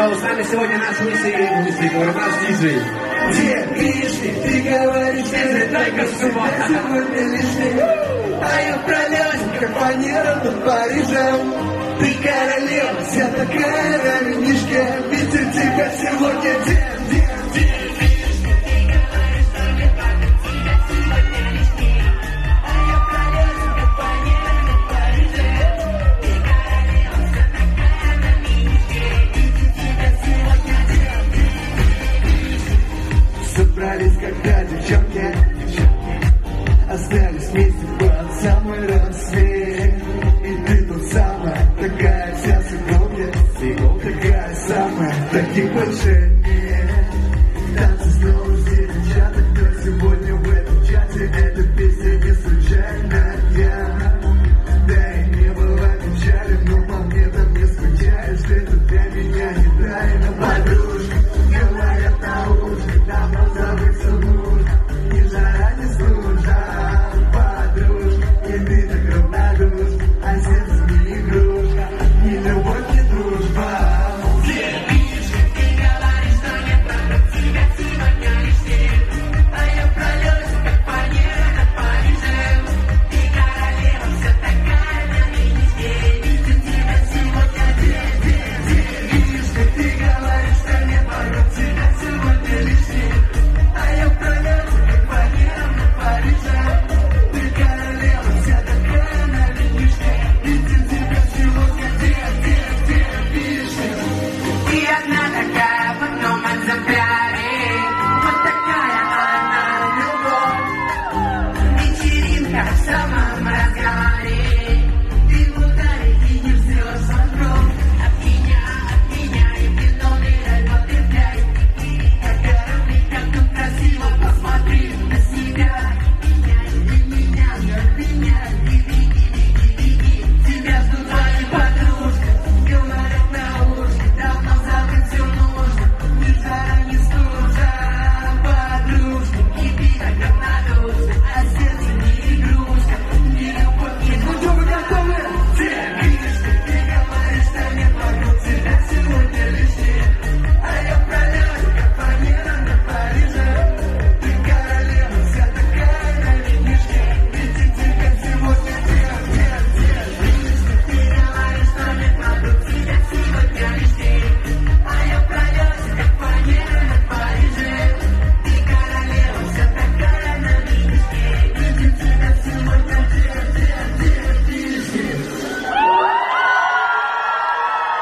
с нами сегодня наш диджей. Где лишний, ты говоришь, это только сегодня лишний. А я пролез, как фанера над Парижем. Ты королева, вся такая на винишке. Видел тебя сегодня день. Собрались, когда девчонки остались вместе под самый рассвет. И ты тут самая, такая вся с иголки, такая самая, таких больше нет. Танцы снова все девчата, кто сегодня в этом чате. Эта песня не случайная. Да и не было печали, но по мне там не скучаешь. Ты тут для меня не дай.